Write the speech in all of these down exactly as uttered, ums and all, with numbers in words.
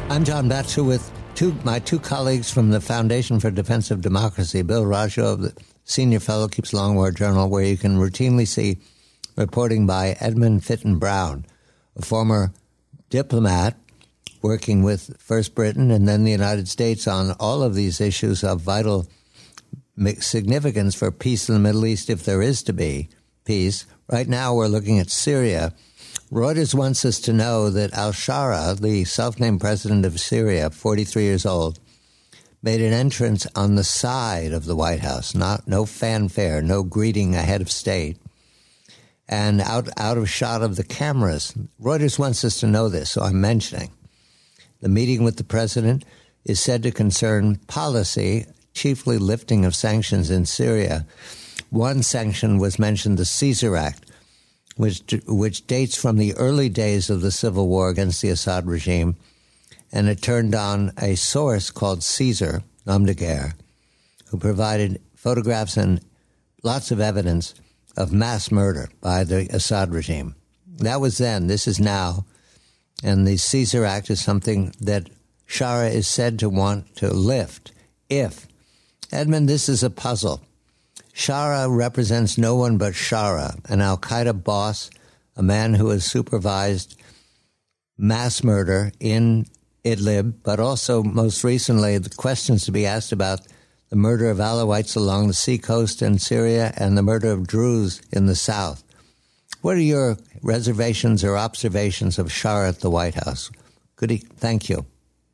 I'm John Batchelor with two, my two colleagues from the Foundation for Defense of Democracy, Bill Rajo, the senior fellow, keeps Long War Journal, where you can routinely see reporting by Edmund Fitton Brown, a former diplomat working with first Britain and then the United States on all of these issues of vital significance for peace in the Middle East, if there is to be peace. Right now we're looking at Syria. Reuters wants us to know that al-Shara, the self-named president of Syria, forty-three years old, made an entrance on the side of the White House, not no fanfare, no greeting a head of state, and out, out of shot of the cameras. Reuters wants us to know this, so I'm mentioning. The meeting with the president is said to concern policy, chiefly lifting of sanctions in Syria. One sanction was mentioned, the Caesar Act, which which dates from the early days of the civil war against the Assad regime, and it turned on a source called Caesar Namdegher, who provided photographs and lots of evidence of mass murder by the Assad regime. That was then. This is now. And the Caesar Act is something that Shara is said to want to lift if. Edmund, this is a puzzle. Shara represents no one but Shara, an al-Qaeda boss, a man who has supervised mass murder in Idlib, but also most recently the questions to be asked about the murder of Alawites along the seacoast in Syria and the murder of Druze in the south. What are your reservations or observations of Shara at the White House? Good. E- thank you.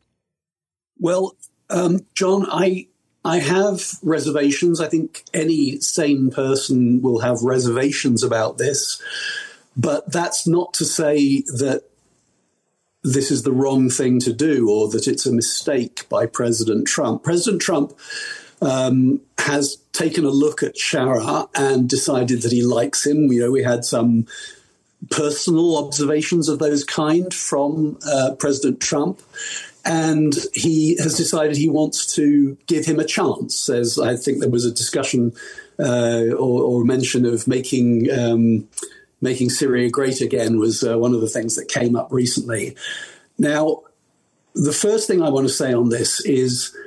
Well, um, John, I... I have reservations. I think any sane person will have reservations about this. But that's not to say that this is the wrong thing to do or that it's a mistake by President Trump. President Trump um, has taken a look at Shara and decided that he likes him. You know, we had some personal observations of those kind from uh, President Trump. And he has decided he wants to give him a chance. As I think there was a discussion uh, or, or mention of making um, making Syria great again was uh, one of the things that came up recently. Now, the first thing I want to say on this is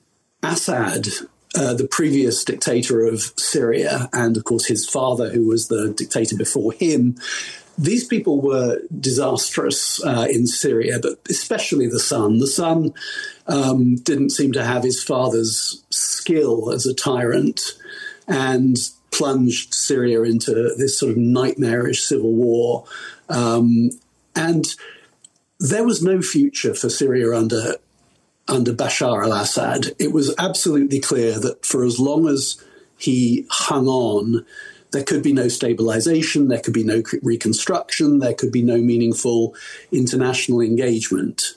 Assad, uh, the previous dictator of Syria, and of course his father, who was the dictator before him, these people were disastrous uh, in Syria, but especially the son. The son um, didn't seem to have his father's skill as a tyrant and plunged Syria into this sort of nightmarish civil war. Um, and there was no future for Syria under, under Bashar al-Assad. It was absolutely clear that for as long as he hung on, there could be no stabilization, there could be no reconstruction, there could be no meaningful international engagement.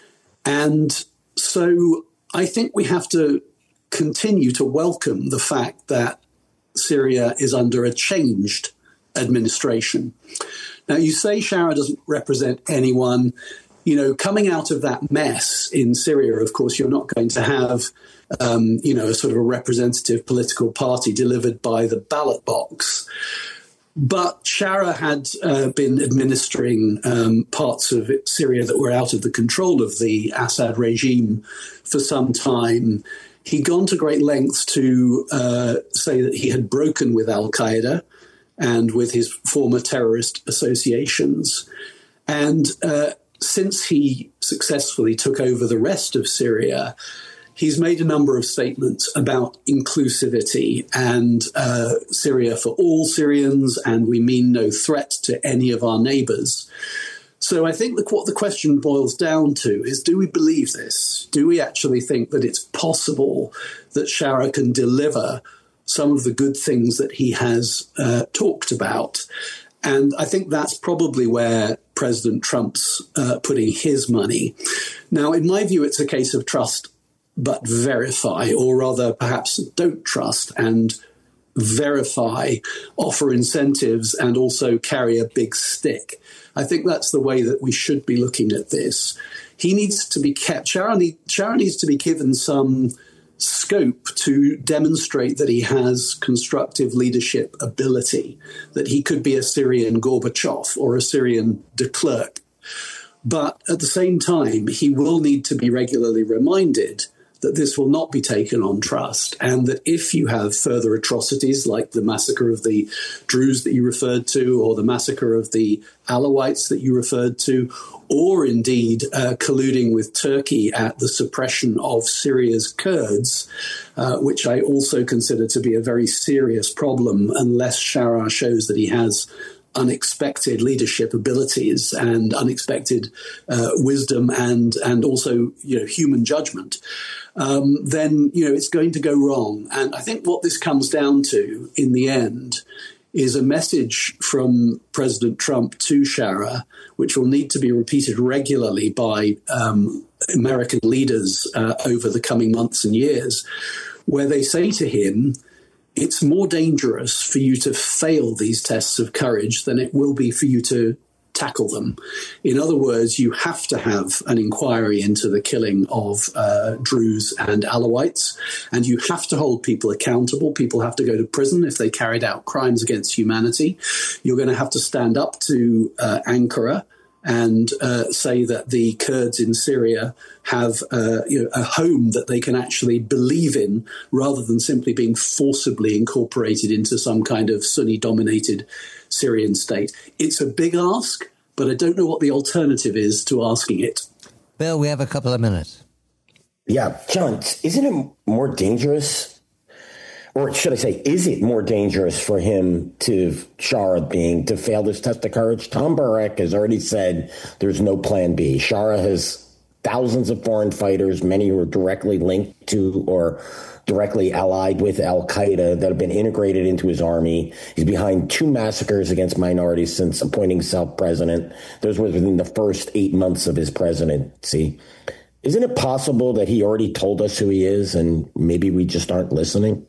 And so I think we have to continue to welcome the fact that Syria is under a changed administration. Now, you say Shara doesn't represent anyone. You know, coming out of that mess in Syria, of course, you're not going to have Um, you know, a sort of a representative political party delivered by the ballot box. But Shara had uh, been administering um, parts of Syria that were out of the control of the Assad regime for some time. He'd gone to great lengths to uh, say that he had broken with al-Qaeda and with his former terrorist associations. And uh, since he successfully took over the rest of Syria, he's made a number of statements about inclusivity and uh, Syria for all Syrians, and we mean no threat to any of our neighbors. So I think the, what the question boils down to is, do we believe this? Do we actually think that it's possible that Shara can deliver some of the good things that he has uh, talked about? And I think that's probably where President Trump's uh, putting his money. Now, in my view, it's a case of trust but verify, or rather perhaps don't trust and verify, offer incentives, and also carry a big stick. I think that's the way that we should be looking at this. He needs to be kept, Shara, need, Shara needs to be given some scope to demonstrate that he has constructive leadership ability, that he could be a Syrian Gorbachev or a Syrian de Klerk. But at the same time, he will need to be regularly reminded that this will not be taken on trust, and that if you have further atrocities like the massacre of the Druze that you referred to, or the massacre of the Alawites that you referred to, or indeed uh, colluding with Turkey at the suppression of Syria's Kurds, uh, which I also consider to be a very serious problem unless Sharaa shows that he has unexpected leadership abilities and unexpected uh, wisdom and and also, you know, human judgment, um, then, you know, it's going to go wrong. And I think what this comes down to in the end is a message from President Trump to Sharaa, which will need to be repeated regularly by um, American leaders uh, over the coming months and years, where they say to him, it's more dangerous for you to fail these tests of courage than it will be for you to tackle them. In other words, you have to have an inquiry into the killing of uh, Druze and Alawites, and you have to hold people accountable. People have to go to prison if they carried out crimes against humanity. You're going to have to stand up to uh, Ankara and uh, say that the Kurds in Syria have uh, you know, a home that they can actually believe in, rather than simply being forcibly incorporated into some kind of Sunni-dominated Syrian state. It's a big ask, but I don't know what the alternative is to asking it. Bill, we have a couple of minutes. Yeah, John, isn't it more dangerous, or should I say, is it more dangerous for him to, Sharaa being, to fail this test of courage? Tom Barrack has already said there's no plan B. Sharaa has thousands of foreign fighters, many who are directly linked to or directly allied with al-Qaeda, that have been integrated into his army. He's behind two massacres against minorities since appointing himself president. Those were within the first eight months of his presidency. Isn't it possible that he already told us who he is and maybe we just aren't listening?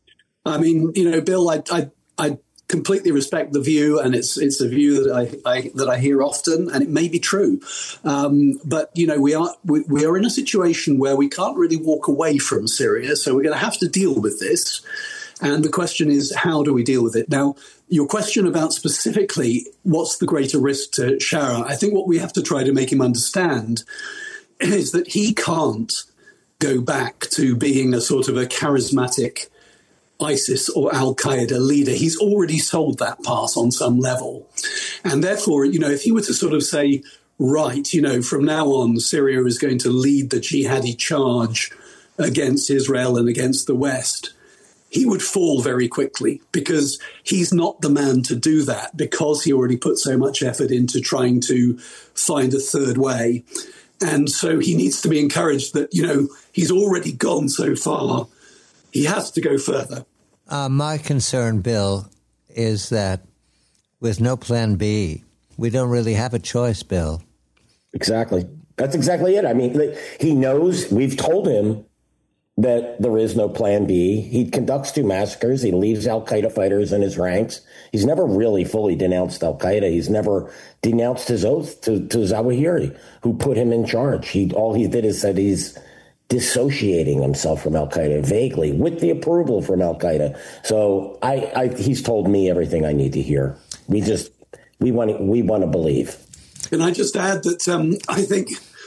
I mean, you know, Bill, I, I, I completely respect the view, and it's it's a view that I, I that I hear often, and it may be true. Um, but you know, we are we, we are in a situation where we can't really walk away from Syria, so we're going to have to deal with this. And the question is, how do we deal with it? Now, your question about specifically what's the greater risk to Sharaa, I think what we have to try to make him understand is that he can't go back to being a sort of a charismatic ISIS or al-Qaeda leader. He's already sold that part on some level. And therefore, you know, if he were to sort of say, right, you know, from now on, Syria is going to lead the jihadi charge against Israel and against the West, he would fall very quickly, because he's not the man to do that, because he already put so much effort into trying to find a third way. And so he needs to be encouraged that, you know, he's already gone so far. He has to go further. Uh, my concern, Bill, is that with no plan B, we don't really have a choice, Bill. Exactly. That's exactly it. I mean, he knows, we've told him that there is no plan B. He conducts two massacres. He leaves al-Qaeda fighters in his ranks. He's never really fully denounced al-Qaeda. He's never denounced his oath to, to Zawahiri, who put him in charge. He all he did is said he's dissociating himself from al-Qaeda vaguely with the approval from al-Qaeda. So I, I he's told me everything I need to hear. We just we want to, we want to believe. And I just add that um, I think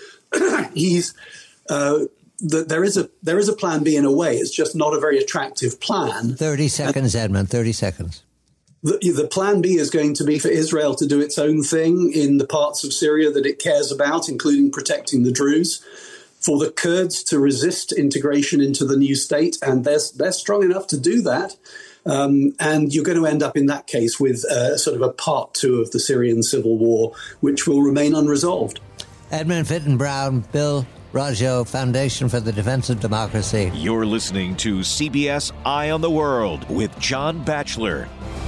he's uh, that there is a there is a plan B in a way. It's just not a very attractive plan. Thirty seconds, and Edmund. Thirty seconds. The, the plan B is going to be for Israel to do its own thing in the parts of Syria that it cares about, including protecting the Druze. For the Kurds to resist integration into the new state, and they're, they're strong enough to do that. Um, and you're going to end up in that case with uh, sort of a part two of the Syrian civil war, which will remain unresolved. Edmund Fitton Brown, Bill Raggio, Foundation for the Defense of Democracy. You're listening to C B S Eye on the World with John Batchelor.